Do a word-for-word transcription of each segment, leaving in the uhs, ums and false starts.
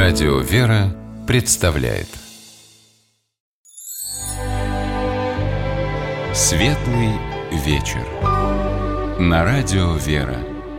Радио «Вера» представляет Светлый вечер на Радио «Вера».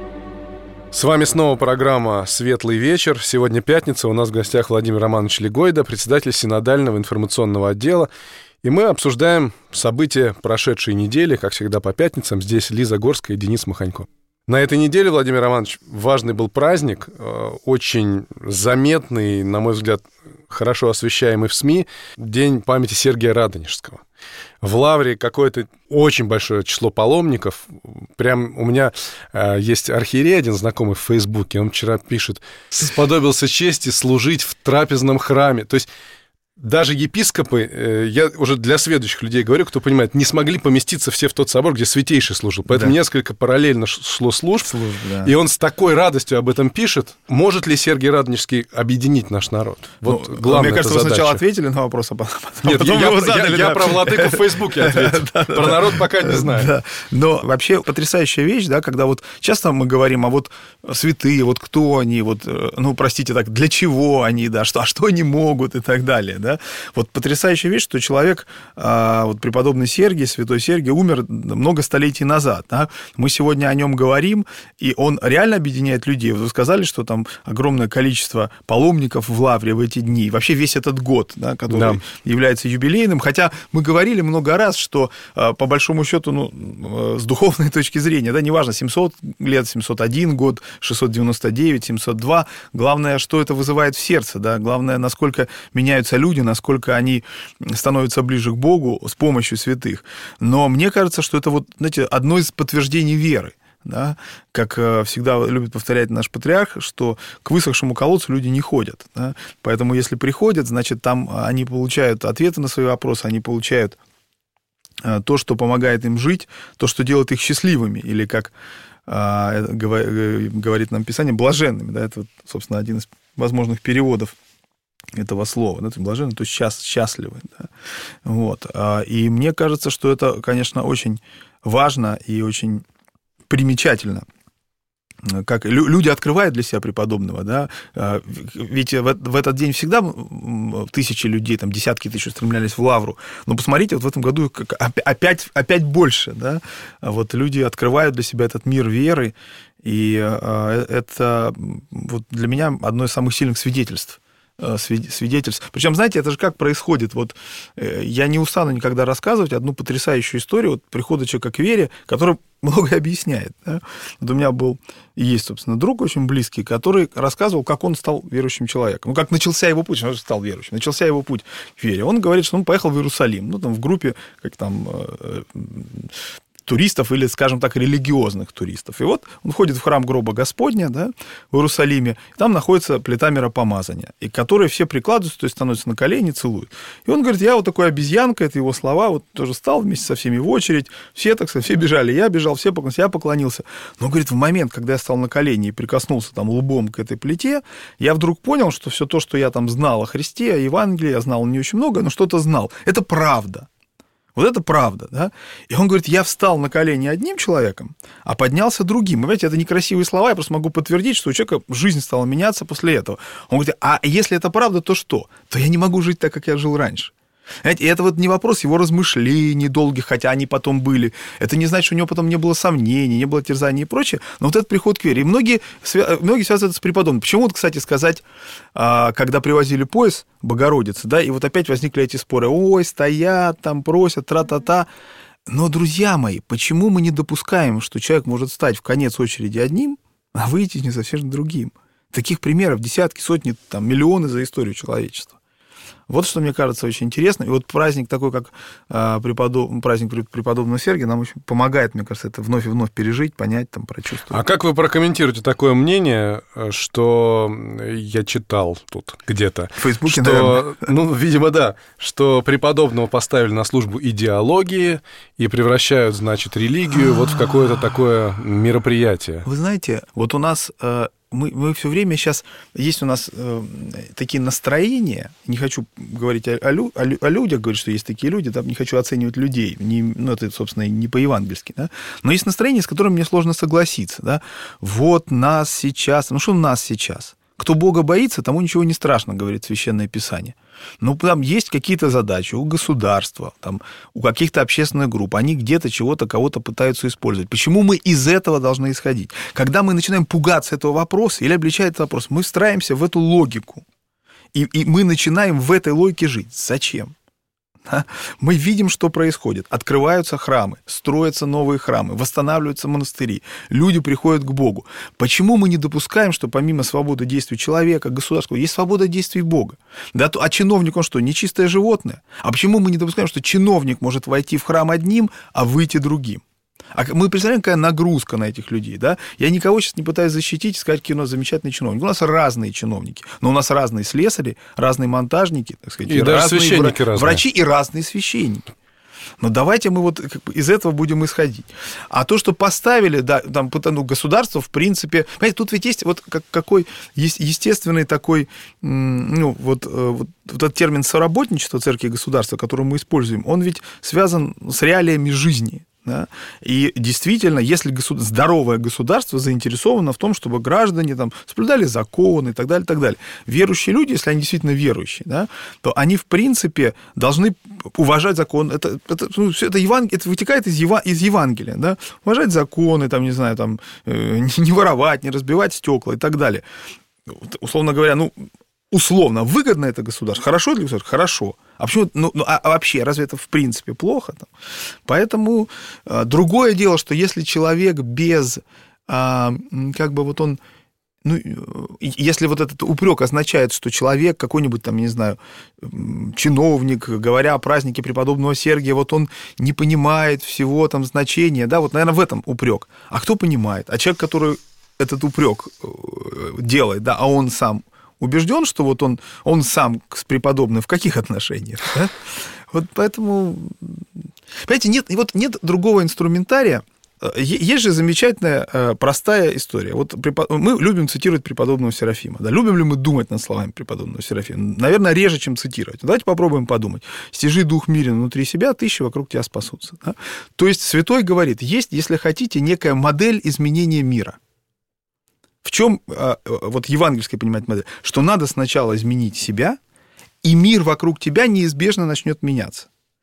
С вами снова программа «Светлый вечер». Сегодня пятница, у нас в гостях Владимир Романович Легойда, председатель Синодального информационного отдела. И мы обсуждаем события прошедшей недели, как всегда по пятницам. Здесь Лиза Горская и Денис Маханько. На этой неделе, Владимир Романович, важный был праздник, очень заметный, на мой взгляд, хорошо освещаемый в СМИ, День памяти Сергия Радонежского. В Лавре какое-то очень большое число паломников. Прям у меня э, есть архиерей один знакомый в Фейсбуке, он вчера пишет: «Сподобился чести служить в трапезном храме». То есть даже епископы, э, я уже для следующих людей говорю, кто понимает, не смогли поместиться все в тот собор, где Святейший служил. Поэтому да. несколько параллельно шло служб, служб да. и он с такой радостью об этом пишет. Может ли Сергий Радонежский объединить наш народ? Вот ну, главная Мне кажется, вы сначала ответили на вопрос, а потом Нет, потом я, его я, задали. Я, да. я про владыку в Фейсбуке ответил. Про народ пока не знаю. Да. Но вообще потрясающая вещь, да, когда вот часто мы говорим, а вот святые, вот кто они, вот, ну, простите так, для чего они, да, что, а что они могут и так далее, да. Вот потрясающая вещь, что человек, вот преподобный Сергий, святой Сергий, умер много столетий назад. Да? Мы сегодня о нем говорим, и он реально объединяет людей. Вы сказали, что там огромное количество паломников в Лавре в эти дни, вообще весь этот год, да, который да. является юбилейным. Хотя мы говорили много раз, что по большому счету, ну, с духовной точки зрения, да, неважно, семьсот лет, семьсот один год, шестьсот девяносто девять, семьсот два, главное, что это вызывает в сердце, да, главное, насколько меняются люди, насколько они становятся ближе к Богу с помощью святых. Но мне кажется, что это вот, знаете, одно из подтверждений веры. Да? Как всегда любит повторять наш патриарх, что к высохшему колодцу люди не ходят. Да? Поэтому если приходят, значит, там они получают ответы на свои вопросы, они получают то, что помогает им жить, то, что делает их счастливыми, или, как говорит нам Писание, блаженными. Да? Это, собственно, один из возможных переводов этого слова, да, блаженный, то есть счаст, счастливый. Да. Вот. И мне кажется, что это, конечно, очень важно и очень примечательно, как люди открывают для себя преподобного, да, ведь в этот день всегда тысячи людей, там, десятки тысяч устремлялись в Лавру, но посмотрите, вот в этом году опять, опять больше, да, вот люди открывают для себя этот мир веры, и это вот для меня одно из самых сильных свидетельств, свидетельств. Причем, знаете, это же как происходит. Вот я не устану никогда рассказывать одну потрясающую историю вот прихода человека к вере, который многое объясняет. Да? Вот у меня был и есть, собственно, друг очень близкий, который рассказывал, как он стал верующим человеком. Ну, как начался его путь, он же стал верующим, начался его путь к вере. Он говорит, что он поехал в Иерусалим, ну, там, в группе, как там, туристов или, скажем так, религиозных туристов. И вот он входит в храм гроба Господня, да, в Иерусалиме, и там находится плита миропомазания, и к которой все прикладываются, то есть становятся на колени, целуют. И он говорит, я вот такой обезьянка, это его слова, вот тоже стал вместе со всеми в очередь, все, так сказать, все бежали, я бежал, все поклонились, я поклонился. Но, говорит, в момент, когда я стал на колени и прикоснулся там лбом к этой плите, я вдруг понял, что все то, что я там знал о Христе, о Евангелии, я знал не очень много, но что-то знал. Это правда. Вот это правда, да? И он говорит, я встал на колени одним человеком, а поднялся другим. И, понимаете, это некрасивые слова, я просто могу подтвердить, что у человека жизнь стала меняться после этого. Он говорит, а если это правда, то что? То я не могу жить так, как я жил раньше. Знаете, и это вот не вопрос его размышлений долгих, хотя они потом были. Это не значит, что у него потом не было сомнений, не было терзаний и прочее. Но вот этот приход к вере. И многие, многие связывают это с преподобным. Почему, вот, кстати, сказать, когда привозили пояс Богородицы, да, и вот опять возникли эти споры. Ой, стоят, там просят, тра-та-та. Но, друзья мои, почему мы не допускаем, что человек может стать в конец очереди одним, а выйти не совсем другим? Таких примеров десятки, сотни, там, миллионы за историю человечества. Вот что мне кажется очень интересно. И вот праздник такой, как э, преподоб... праздник преподобного Сергия, нам очень помогает, мне кажется, это вновь и вновь пережить, понять, там, прочувствовать. А как вы прокомментируете такое мнение, что я читал тут где-то? В Фейсбуке, что, наверное. Ну, видимо, да, что преподобного поставили на службу идеологии и превращают, значит, религию вот в какое-то такое мероприятие. Вы знаете, вот у нас... Мы, мы все время сейчас... Есть у нас э, такие настроения, не хочу говорить о, о, о, о людях, говорить, что есть такие люди, там, не хочу оценивать людей, не, ну, это, собственно, не по-евангельски, да? Но есть настроение, с которым мне сложно согласиться, да? Вот нас сейчас... Ну, что нас сейчас? Кто Бога боится, тому ничего не страшно, говорит Священное Писание. Но там есть какие-то задачи у государства, там, у каких-то общественных групп. Они где-то чего-то, кого-то пытаются использовать. Почему мы из этого должны исходить? Когда мы начинаем пугаться этого вопроса или обличать этот вопрос, мы встраиваемся в эту логику. И, и мы начинаем в этой логике жить. Зачем? Мы видим, что происходит. Открываются храмы, строятся новые храмы, восстанавливаются монастыри, люди приходят к Богу. Почему мы не допускаем, что помимо свободы действий человека, государства, есть свобода действий Бога? Да, а чиновник, он что, нечистое животное? А почему мы не допускаем, что чиновник может войти в храм одним, а выйти другим? А мы представляем, какая нагрузка на этих людей, да? Я никого сейчас не пытаюсь защитить и сказать, какие у нас замечательные чиновники. У нас разные чиновники, но у нас разные слесари, разные монтажники, так сказать, и, и даже священники вра- врачи и разные священники. Но давайте мы вот как бы из этого будем исходить. А то, что поставили, да, там, ну, государство, в принципе... Понимаете, тут ведь есть вот как, какой есть естественный такой, ну, вот, вот, вот этот термин соработничество церкви и государства, который мы используем, он ведь связан с реалиями жизни. Да? И действительно, если государ... здоровое государство заинтересовано в том, чтобы граждане там, соблюдали законы и так далее, и так далее. Верующие люди, если они действительно верующие, да, то они, в принципе, должны уважать закон. Это, это, ну, это, еван... это вытекает из, Eva... из Евангелия. Да? Уважать законы, там, не знаю, там, э, не воровать, не разбивать стекла и так далее. Условно говоря, ну, условно, выгодно это государство? Хорошо для государства? Хорошо. А почему? Ну, ну а вообще, разве это в принципе плохо? Поэтому а, другое дело, что если человек без, а, как бы вот он, ну, если вот этот упрек означает, что человек какой-нибудь там, не знаю, чиновник, говоря о празднике преподобного Сергия, вот он не понимает всего там значения, да, вот, наверное, в этом упрек. А кто понимает? А человек, который этот упрек делает, да, а он сам убежден, что вот он, он сам с преподобным в каких отношениях? Да? Вот поэтому, понимаете, нет, вот нет другого инструментария. Есть же замечательная простая история. Вот мы любим цитировать преподобного Серафима. Да? Любим ли мы думать над словами преподобного Серафима? Наверное, реже, чем цитировать. Давайте попробуем подумать. «Стяжи дух мирен внутри себя, тысячи вокруг тебя спасутся». Да? То есть святой говорит, есть, если хотите, некая модель изменения мира. В чем вот евангельская понимает модель? Что надо сначала изменить себя, и мир вокруг тебя неизбежно начнет меняться.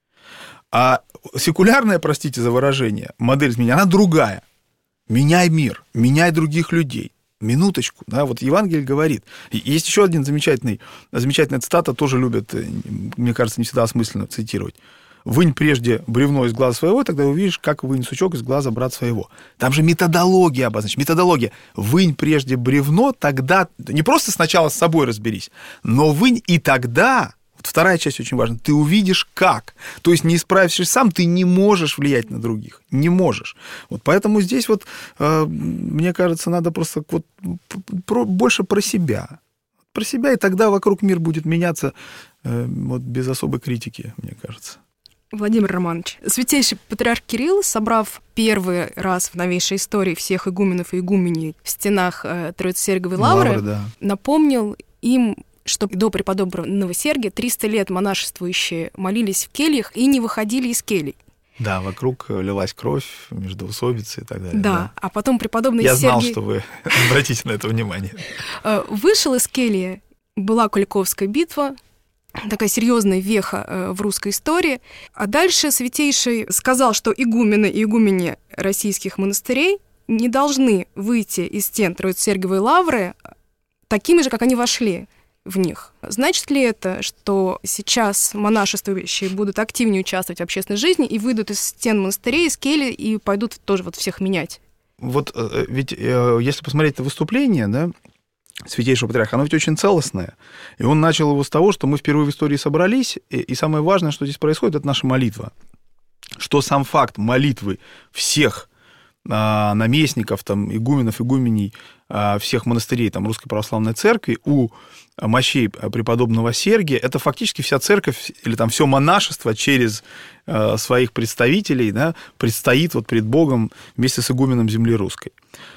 А секулярная, простите за выражение, модель изменения, она другая. Меняй мир, меняй других людей. Минуточку, да, вот Евангелие говорит. Есть еще один замечательный, замечательная цитата, тоже любят, мне кажется, не всегда осмысленно цитировать. «Вынь прежде бревно из глаза своего, тогда увидишь, как вынь сучок из глаза брата своего». Там же методология обозначена. Методология. Вынь прежде бревно, тогда... Не просто сначала с собой разберись, но вынь, и тогда... Вот вторая часть очень важна. Ты увидишь, как. То есть, не справившись сам, ты не можешь влиять на других. Не можешь. Вот поэтому здесь вот, э, мне кажется, надо просто вот, про, больше про себя. Про себя, и тогда вокруг мир будет меняться э, вот, без особой критики, мне кажется. Владимир Романович, святейший патриарх Кирилл, собрав первый раз в новейшей истории всех игуменов и игуменей в стенах э, Троице-Сергиевой лавры, Лавры, да. напомнил им, что до преподобного Сергия триста лет монашествующие молились в кельях и не выходили из келий. Да, вокруг лилась кровь, междоусобицы и так далее. Да, да. а потом преподобный Я Сергий... знал, что вы обратите на это внимание. Вышел из кельи, была Куликовская битва, такая серьезная веха в русской истории. А дальше святейший сказал, что игумены и игумени российских монастырей не должны выйти из стен Троице-Сергиевой лавры такими же, как они вошли в них. Значит ли это, что сейчас монашествующие будут активнее участвовать в общественной жизни и выйдут из стен монастырей, из келий и пойдут тоже вот всех менять? Вот ведь если посмотреть на выступление, да, Святейшего Патриарха, оно ведь очень целостное. И он начал его с того, что мы впервые в истории собрались, и, и самое важное, что здесь происходит, это наша молитва. Что сам факт молитвы всех а, наместников, там, игуменов, игуменей, а, всех монастырей там, Русской Православной Церкви у мощей преподобного Сергия, это фактически вся церковь или там все монашество через а, своих представителей, да, предстоит вот пред Богом вместе с игуменом земли русской.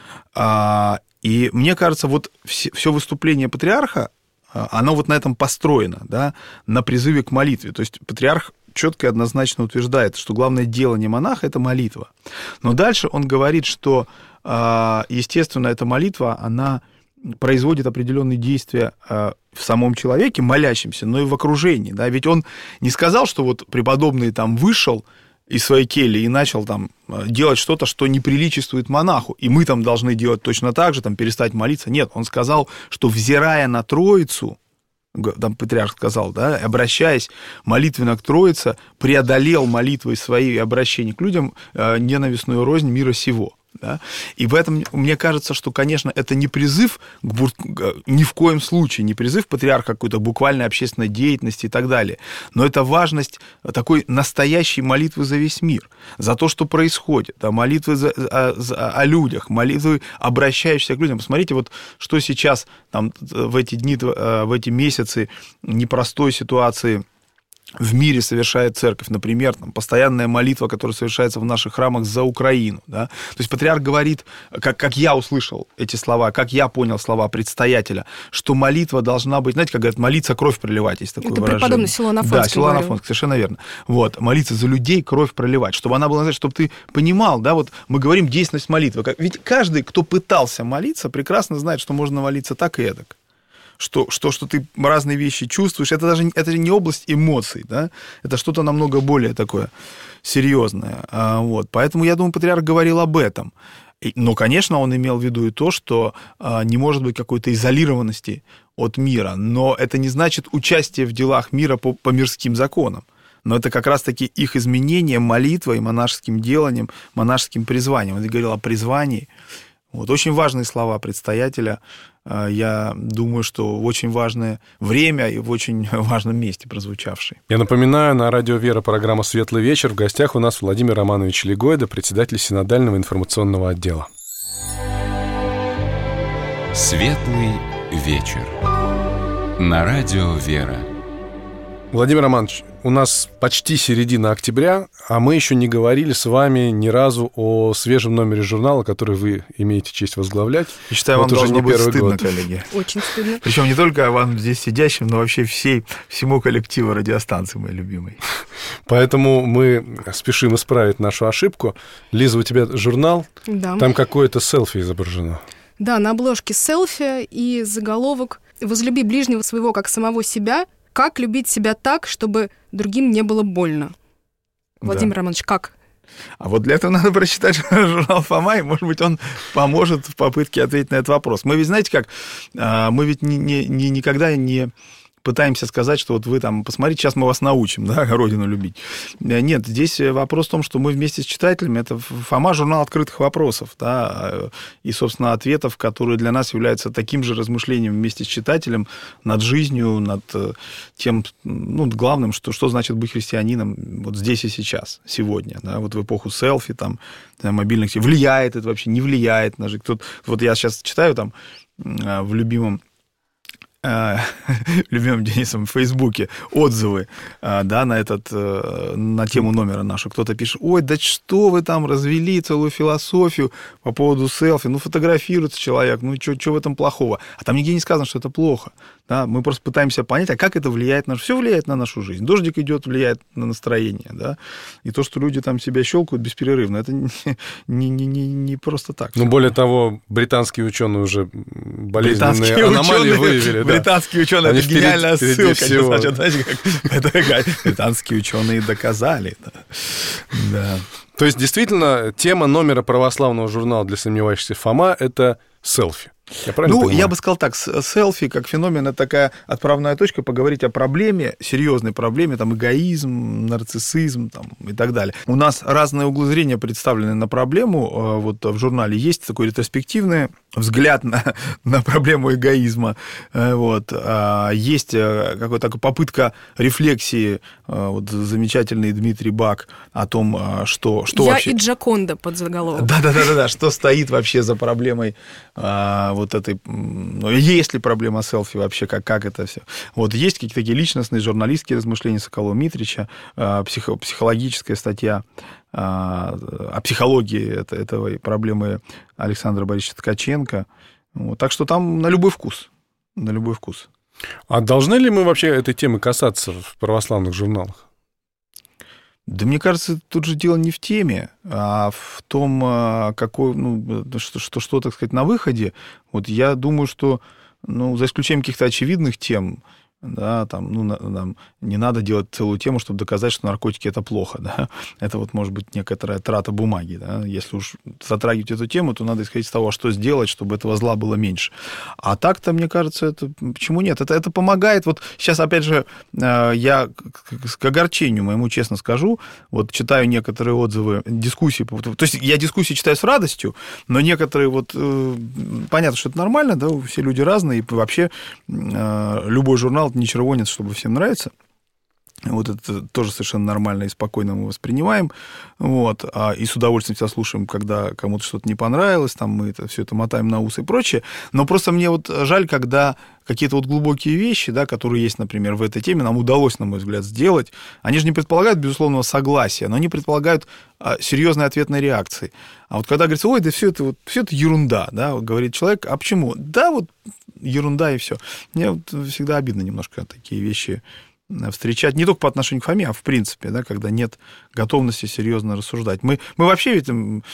А, И мне кажется, вот все выступление патриарха, оно вот на этом построено, да, на призыве к молитве. То есть патриарх четко и однозначно утверждает, что главное делание монаха – это молитва. Но дальше он говорит, что, естественно, эта молитва, она производит определенные действия в самом человеке, молящемся, но и в окружении. Да? Ведь он не сказал, что вот преподобный там вышел из своей кельи и начал там делать что-то, что не приличествует монаху, и мы там должны делать точно так же, там, перестать молиться. Нет, он сказал, что, взирая на Троицу, там патриарх сказал, да, обращаясь молитвенно к Троице, преодолел молитвой своей и обращением к людям ненавистную рознь мира сего. Да? И в этом, мне кажется, что, конечно, это не призыв, к бур... ни в коем случае, не призыв патриарха к какой-то буквальной общественной деятельности и так далее, но это важность такой настоящей молитвы за весь мир, за то, что происходит, да, молитвы за... о... За... о людях, молитвы, обращающиеся к людям. Посмотрите, вот что сейчас там, в эти дни, в эти месяцы непростой ситуации в мире совершает церковь, например, там, постоянная молитва, которая совершается в наших храмах за Украину. Да? То есть патриарх говорит, как, как я услышал эти слова, как я понял слова предстоятеля, что молитва должна быть, знаете, как говорят, молиться, кровь проливать, есть такое Это выражение. преподобный Силуан Афонский. Да, Силуан Афонский, совершенно верно. Вот, молиться за людей, кровь проливать, чтобы она была, знаете, чтобы ты понимал, да, вот мы говорим действенность молитвы. Ведь каждый, кто пытался молиться, прекрасно знает, что можно молиться так и эдак. Что, что, что ты разные вещи чувствуешь, это даже это не область эмоций, да? Это что-то намного более такое серьезное. А, вот. Поэтому, я думаю, патриарх говорил об этом. И, но, конечно, он имел в виду и то, что а, не может быть какой-то изолированности от мира, но это не значит участие в делах мира по, по мирским законам. Но это как раз-таки их изменение молитвой, монашеским деланием, монашеским призванием. Он говорил о призвании. Вот. Очень важные слова предстоятеля. Я думаю, что в очень важное время и в очень важном месте прозвучавшие. Я напоминаю, на радио «Вера» программа «Светлый вечер». В гостях у нас Владимир Романович Легойда, председатель Синодального информационного отдела. «Светлый вечер» на радио «Вера». Владимир Романович, у нас почти середина октября, а мы еще не говорили с вами ни разу о свежем номере журнала, который вы имеете честь возглавлять. Я считаю, вот вам должно быть стыдно, год. Коллеги. Очень стыдно. Причем не только вам здесь сидящим, но вообще всей, всему коллективу радиостанции моей любимой. Поэтому мы спешим исправить нашу ошибку. Лиза, у тебя журнал? Да. Там какое-то селфи изображено. Да, на обложке селфи и заголовок «Возлюби ближнего своего, как самого себя». Как любить себя так, чтобы другим не было больно? Владимир да. Романович, как? А вот для этого надо прочитать журнал «Фома», и, может быть, он поможет в попытке ответить на этот вопрос. Мы ведь, знаете как, мы ведь не, не, не, никогда не пытаемся сказать, что вот вы там, посмотрите, сейчас мы вас научим, да, Родину любить. Нет, здесь вопрос в том, что мы вместе с читателями, это «Фома» — журнал открытых вопросов, да, и, собственно, ответов, которые для нас являются таким же размышлением вместе с читателем над жизнью, над тем, ну, главным, что, что значит быть христианином вот здесь и сейчас, сегодня, да, вот в эпоху селфи, там, мобильных, влияет это вообще, не влияет на жизнь. Тут, вот я сейчас читаю там в любимом любимым Денисом в Фейсбуке отзывы, да, на этот, на тему номера нашу. Кто-то пишет: ой, да что вы там развели целую философию по поводу селфи, ну, фотографируется человек, ну, что в этом плохого? А там нигде не сказано, что это плохо. Да? Мы просто пытаемся понять, а как это влияет на... Все влияет на нашу жизнь. Дождик идет, влияет на настроение, да, и то, что люди там себя щелкают беспрерывно, это не, не, не, не, не просто так. Ну, более того, британские ученые уже болезненные британские аномалии ученые, выявили. Да. Британские ученые, Они это гениальная вперед, ссылка. Значит, знаете, как, это, как, британские ученые доказали. Да. Да. То есть, действительно, тема номера православного журнала для сомневающихся «Фома» — это селфи. Я правильно ну, понимаю? Я бы сказал так, селфи как феномен — это такая отправная точка поговорить о проблеме, серьезной проблеме, там, эгоизм, нарциссизм там, и так далее. У нас разные углы зрения представлены на проблему. Вот в журнале есть такой ретроспективный взгляд на, на проблему эгоизма. Вот. Есть какая-то такая попытка рефлексии, вот, замечательный Дмитрий Бак о том, что, что Я вообще... и Джаконда под заголовок. Да-да-да, что стоит вообще за проблемой вот этой, ну, есть ли проблема селфи вообще, как, как это все. Вот есть какие-то такие личностные журналистские размышления Соколова Митрича, психо, психологическая статья о психологии это, этой проблемы Александра Борисовича Ткаченко. Вот, так что там на любой вкус, на любой вкус. А должны ли мы вообще этой темы касаться в православных журналах? Да мне кажется, тут же дело не в теме, а в том, какой, ну, что, что, что, так сказать, на выходе. Вот я думаю, что, ну, за исключением каких-то очевидных тем, да, там, ну, нам не надо делать целую тему, чтобы доказать, что наркотики – это плохо, да. Это вот может быть некоторая трата бумаги, да. Если уж затрагивать эту тему, то надо исходить из того, что сделать, чтобы этого зла было меньше. А так-то, мне кажется, это... Почему нет? Это, это помогает. Вот сейчас, опять же, я к огорчению моему честно скажу, вот читаю некоторые отзывы, дискуссии, то есть я дискуссии читаю с радостью, но некоторые вот... Понятно, что это нормально, да, все люди разные, и вообще любой журнал не червонец, чтобы всем нравится. Вот это тоже совершенно нормально и спокойно мы воспринимаем. Вот. И с удовольствием себя слушаем, когда кому-то что-то не понравилось, там мы это, все это мотаем на ус и прочее. Но просто мне вот жаль, когда какие-то вот глубокие вещи, да, которые есть, например, в этой теме, нам удалось, на мой взгляд, сделать. Они же не предполагают безусловного согласия, но они предполагают серьезной ответной реакции. А вот когда говорится, ой, да все это, вот, все это ерунда, да, говорит человек, а почему? Да, вот ерунда и все. Мне вот всегда обидно немножко такие вещи встречать, не только по отношению к Фоме, а в принципе, да, когда нет готовности серьезно рассуждать. Мы, мы вообще, ведь,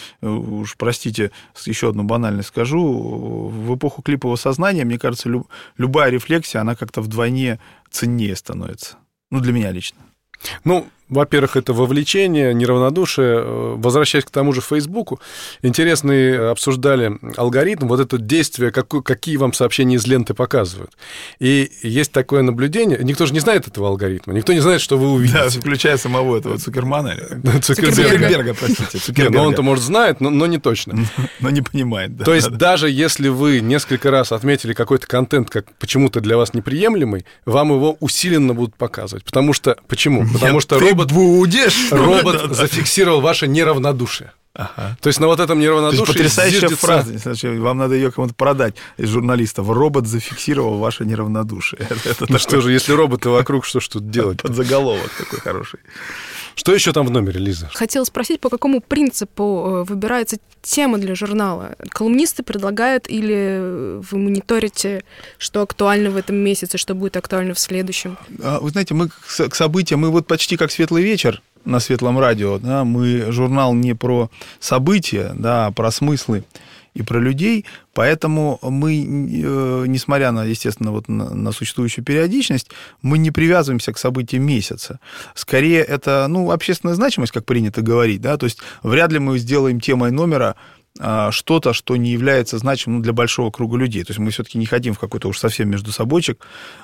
уж простите, еще одну банальность скажу, в эпоху клипового сознания, мне кажется, люб, любая рефлексия, она как-то вдвойне ценнее становится. Ну, для меня лично. Ну, во-первых, это вовлечение, неравнодушие. Возвращаясь к тому же Фейсбуку, интересные обсуждали алгоритм, вот это действие, какой, какие вам сообщения из ленты показывают. И есть такое наблюдение, никто же не знает этого алгоритма, никто не знает, что вы увидите. Да, включая самого этого Цукермана. Цукерберга. Цукерберга, простите. Цукерберга. Но он-то, может, знает, но, но не точно. Но не понимает, да. То есть да, даже если вы несколько раз отметили какой-то контент, как почему-то для вас неприемлемый, вам его усиленно будут показывать. Потому что... Почему? Потому что робот... будешь. Робот зафиксировал ваше неравнодушие. Ага. То есть на вот этом неравнодушии потрясающая зиждется... фраза. Вам надо ее кому-то продать из журналистов. Робот зафиксировал ваше неравнодушие. Это ну такой... что же, если роботы вокруг, что ж тут делать? Подзаголовок такой хороший. Что еще там в номере, Лиза? Хотела спросить, по какому принципу выбирается тема для журнала? Колумнисты предлагают или вы мониторите, что актуально в этом месяце, что будет актуально в следующем? Вы знаете, мы к событиям, мы вот почти как «Светлый вечер» на Светлом радио, да, мы журнал не про события, да, а про смыслы и про людей, поэтому мы, несмотря на, естественно, вот на, на существующую периодичность, мы не привязываемся к событиям месяца. Скорее, это, ну, общественная значимость, как принято говорить, да, то есть вряд ли мы сделаем темой номера что-то, что не является значимым для большого круга людей. То есть мы все-таки не хотим в какой-то уж совсем междусобойчик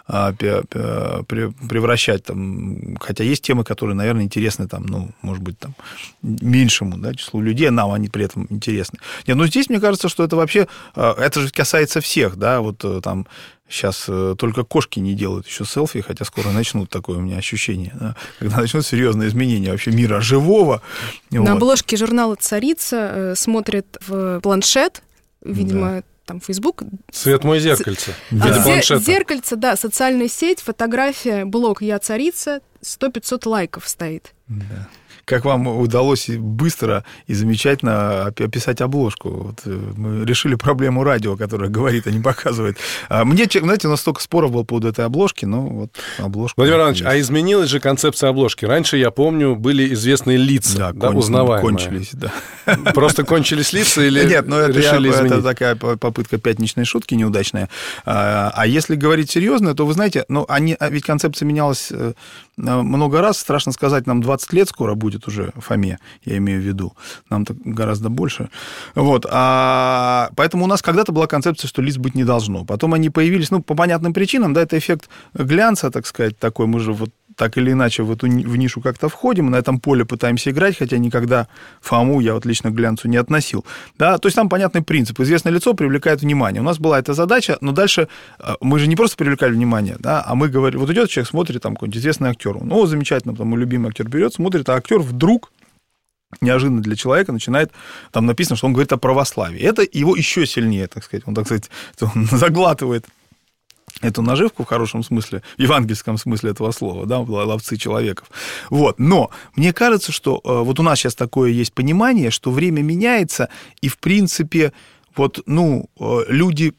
превращать там, хотя есть темы, которые, наверное, интересны там, ну, может быть, там, меньшему, да, числу людей, а нам они при этом интересны. Нет, но здесь, мне кажется, что это вообще, это же касается всех, да, вот там сейчас только кошки не делают еще селфи, хотя скоро начнут, такое у меня ощущение, да, когда начнут серьезные изменения вообще мира живого. На вот. Обложке журнала «Царица» смотрит в планшет, видимо, да. Там Facebook. Свет мой зеркальце. В виде а, планшета. Зеркальце, да, социальная сеть, фотография, блог «Я царица», сто-пятьсот лайков стоит. Да. Как вам удалось быстро и замечательно описать обложку? Вот мы решили проблему радио, которое говорит, а не показывает. Мне, знаете, у нас столько споров было по поводу этой обложки, но вот обложка... Владимир Иванович, а изменилась же концепция обложки. Раньше, я помню, были известные лица, да, да, узнаваемые. Кончились, да. Просто кончились лица или Нет, ну это, решили я, изменить? Это такая попытка пятничной шутки неудачная. А если говорить серьезно, то вы знаете, ну, они, ведь концепция менялась много раз. Страшно сказать, нам двадцать лет скоро будет уже Фоме, я имею в виду. Нам-то гораздо больше. Вот. А поэтому у нас когда-то была концепция, что лиц быть не должно. Потом они появились, ну, по понятным причинам, да, это эффект глянца, так сказать, такой. Мы же вот так или иначе в эту в нишу как-то входим, на этом поле пытаемся играть, хотя никогда Фому я вот лично к глянцу не относил. Да? То есть там понятный принцип. Известное лицо привлекает внимание. У нас была эта задача, но дальше мы же не просто привлекали внимание, да, а мы говорим, вот идет человек, смотрит, там какой-нибудь известный актер, ну, замечательно, там, мой любимый актер берет, смотрит, а актер вдруг неожиданно для человека начинает, там написано, что он говорит о православии. Это его еще сильнее, так сказать, он, так сказать, он заглатывает эту наживку в хорошем смысле, в евангельском смысле этого слова, да, ловцы человеков. Вот. Но мне кажется, что вот у нас сейчас такое есть понимание, что время меняется, и, в принципе, вот, ну, люди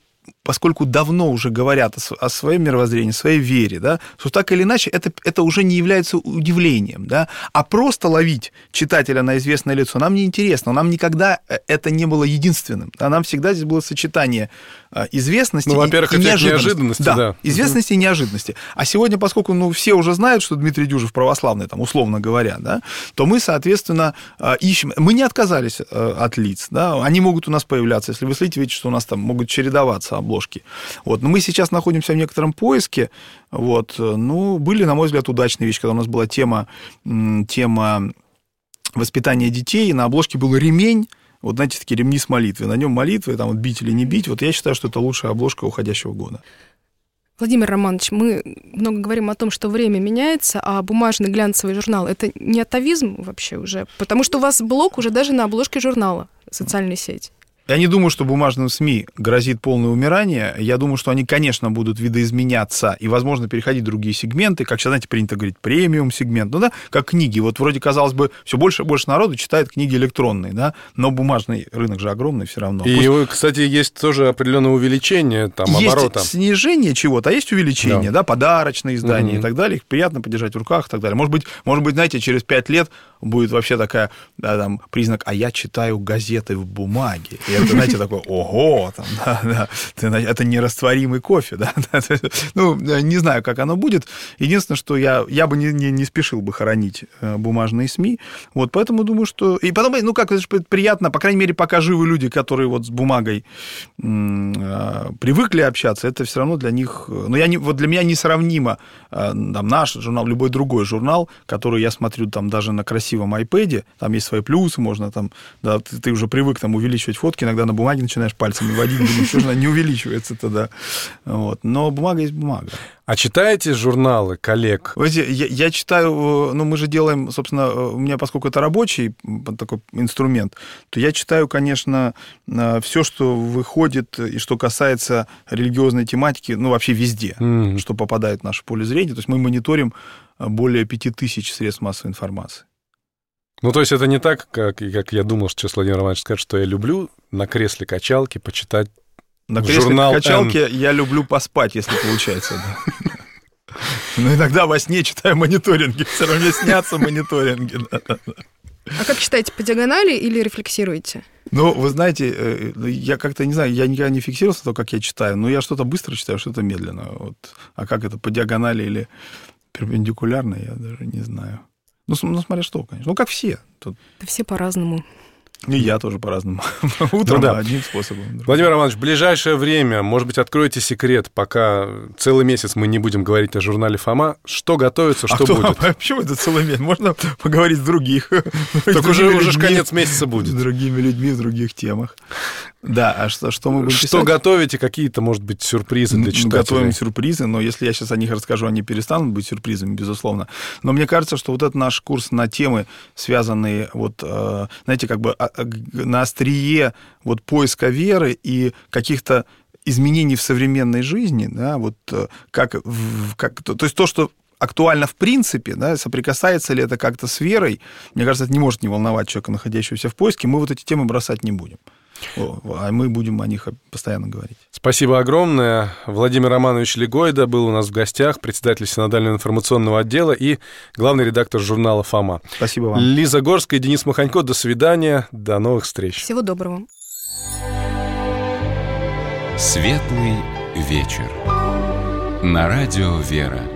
поскольку давно уже говорят о своем мировоззрении, своей вере, да, что так или иначе это, это уже не является удивлением, да, а просто ловить читателя на известное лицо нам не интересно, нам никогда это не было единственным, да, нам всегда здесь было сочетание известности ну, во-первых, и, и неожиданности. неожиданности. Да, да. известности угу. и неожиданности. А сегодня, поскольку ну, все уже знают, что Дмитрий Дюжев православный, там, условно говоря, да, то мы, соответственно, ищем... Мы не отказались от лиц, да, они могут у нас появляться. Если вы следите, видите, что у нас там могут чередоваться обложки. Вот. Но мы сейчас находимся в некотором поиске. Вот. Ну, были, на мой взгляд, удачные вещи, когда у нас была тема, тема воспитания детей, и на обложке был ремень. Вот, знаете, такие ремни с молитвой. На нем молитвы, там, вот бить или не бить. Вот я считаю, что это лучшая обложка уходящего года. Владимир Романович, мы много говорим о том, что время меняется, а бумажный глянцевый журнал — это не атовизм вообще уже? Потому что у вас блог уже даже на обложке журнала, социальной сети. Я не думаю, что бумажным СМИ грозит полное умирание. Я думаю, что они, конечно, будут видоизменяться и, возможно, переходить в другие сегменты, как сейчас, знаете, принято говорить, премиум-сегмент, ну да, как книги. Вот вроде, казалось бы, все больше и больше народу читает книги электронные, да, но бумажный рынок же огромный все равно. И, Пусть... кстати, есть тоже определенное увеличение там, есть оборота. Есть снижение чего-то, а есть увеличение, да, да подарочные издания угу. и так далее. Их приятно подержать в руках и так далее. Может быть, может быть, знаете, через пять лет будет вообще такая, да, там, признак, а я читаю газеты в бумаге. И это, знаете, такое, ого, там, да, да, это нерастворимый кофе, да, ну, не знаю, как оно будет. Единственное, что я, я бы не, не, не спешил бы хоронить бумажные СМИ, вот, поэтому думаю, что... И потом, ну, как, это же приятно, по крайней мере, пока живы люди, которые вот с бумагой м- привыкли общаться, это все равно для них... Ну, я не, вот для меня несравнимо там, наш журнал, любой другой журнал, который я смотрю там даже на красивом айпэде, там есть свои плюсы, можно там, да, ты, ты уже привык там увеличивать фотки, иногда на бумаге начинаешь пальцами водить, думаешь, что же она не увеличивается тогда. Вот. Но бумага есть бумага. А читаете журналы коллег? Вы знаете, я, я читаю, ну, мы же делаем, собственно, у меня, поскольку это рабочий такой инструмент, то я читаю, конечно, все, что выходит и что касается религиозной тематики, ну, вообще везде, mm. что попадает в наше поле зрения. То есть мы мониторим более пяти тысяч средств массовой информации. Ну, то есть это не так, как, как я думал, что сейчас Владимир Романович скажет, что я люблю на кресле качалки почитать на журнал качалке N. Я люблю поспать, если получается. Но иногда во сне читаю мониторинги. Все равно мне снятся мониторинги. А как читаете, по диагонали или рефлексируете? Ну, вы знаете, я как-то, не знаю, я никогда не фиксировался то, как я читаю, но я что-то быстро читаю, что-то медленно. Вот. А как это, по диагонали или перпендикулярно, я даже не знаю. Ну, смотря что, конечно. Ну, как все. Тут... Да все по-разному. И я тоже по-разному. Утром, ну, да, одним способом. Владимир Романович, в ближайшее время, может быть, откроете секрет, пока целый месяц мы не будем говорить о журнале «Фома». Что готовится, что а кто, будет? А почему это целый месяц? Можно поговорить с других. Так уже, уже конец месяца будет. С другими людьми в других темах. Да, а что, что мы будем Что писать? готовите? Какие-то, может быть, сюрпризы для читателей? Готовим сюрпризы, но если я сейчас о них расскажу, они перестанут быть сюрпризами, безусловно. Но мне кажется, что вот этот наш курс на темы, связанные, вот, знаете, как бы на острие вот поиска веры и каких-то изменений в современной жизни, да, вот как, как то, то есть то, что актуально в принципе, да, соприкасается ли это как-то с верой, мне кажется, это не может не волновать человека, находящегося в поиске, мы вот эти темы бросать не будем. А мы будем о них постоянно говорить. Спасибо огромное. Владимир Романович Лигойда был у нас в гостях, председатель Синодального информационного отдела и главный редактор журнала «Фома». Спасибо вам. Лиза Горская и Денис Маханько. До свидания. До новых встреч. Всего доброго. Светлый вечер. На радио «Вера».